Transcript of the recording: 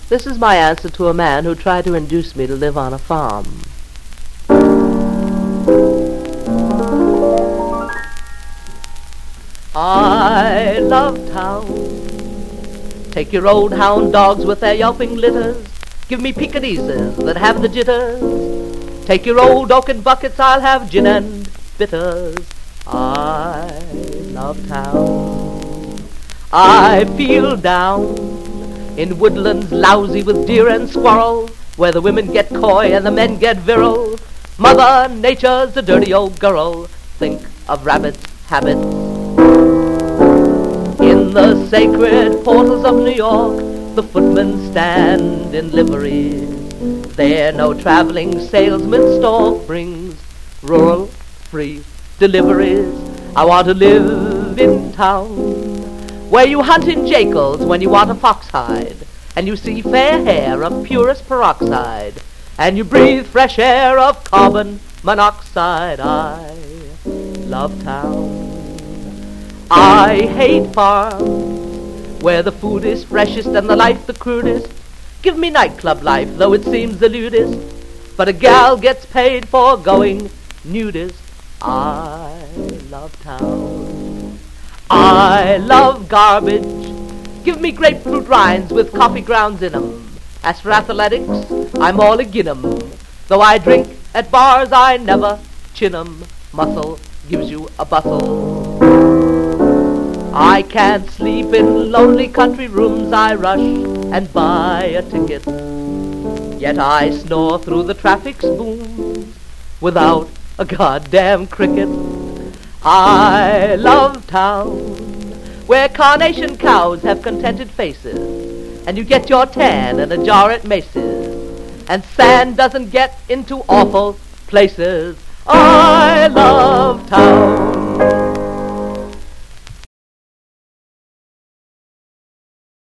This is my answer to a man who tried to induce me to live on a farm. I love town. Take your old hound dogs with their yelping litters. Give me Pekingeses that have the jitters. Take your old oaken buckets, I'll have gin and bitters. I love town. I feel down in woodlands lousy with deer and squirrel, where the women get coy and the men get virile. Mother Nature's a dirty old girl. Think of rabbits' habits. In the sacred portals of New York, the footmen stand in liveries. There no traveling salesman stalk brings rural free deliveries. I want to live in town, where you hunt in jackals when you want a fox hide, and you see fair hair of purest peroxide, and you breathe fresh air of carbon monoxide. I love town. I hate farms, where the food is freshest and the life the crudest. Give me nightclub life, though it seems the lewdest, but a gal gets paid for going nudist. I love town. I love garbage. Give me grapefruit rinds with coffee grounds in 'em. As for athletics, I'm all agin 'em. Though I drink at bars, I never chin 'em. Muscle gives you a bustle. I can't sleep in lonely country rooms. I rush and buy a ticket, yet I snore through the traffic's booms without a goddamn cricket. I love town, where carnation cows have contented faces, and you get your tan in a jar at Macy's, and sand doesn't get into awful places. I love town.